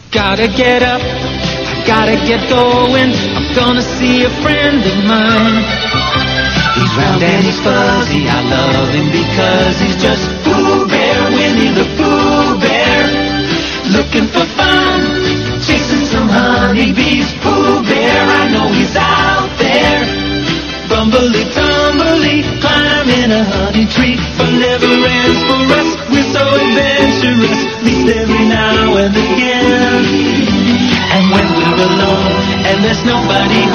Gotta get up, I gotta get going. I'm gonna see a friend of mine. He's round and he's fuzzy, I love him because he's just Pooh Bear, Winnie the Pooh Bear. Looking for fun, chasing some honeybees. Pooh Bear, I know he's out there. Bumbly tumbly, climbing a honey tree. Fun never ends for us, we're so adventurous. Least every now and again. And when we're alone and there's nobody